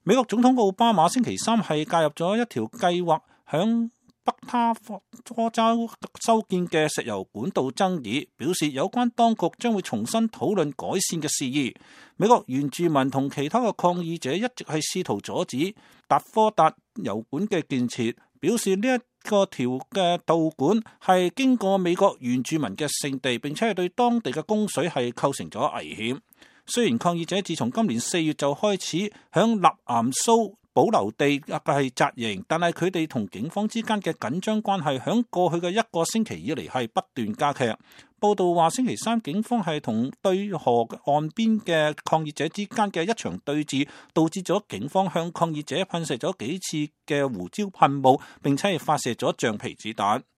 美國總統奧巴馬星期三係介入咗一條計劃響北他科州修建嘅石油管道爭議，表示有關當局將會重新討論改善嘅事宜。美國原住民同其他嘅抗議者一直係試圖阻止達科達油管嘅建設，表示呢一個條嘅導管係經過美國原住民嘅聖地，並且係對當地嘅供水係構成咗危險。雖然抗議者自從今年4月就開始響納岩蘇保留地係紮營，但係佢哋同警方之間嘅緊張關係響過去嘅一個星期以嚟係不斷加劇。報道話星期三警方係同對河岸邊嘅抗議者之間嘅一場對峙，導致咗警方向抗議者噴射咗幾次嘅胡椒噴霧，並且係發射咗橡皮子彈。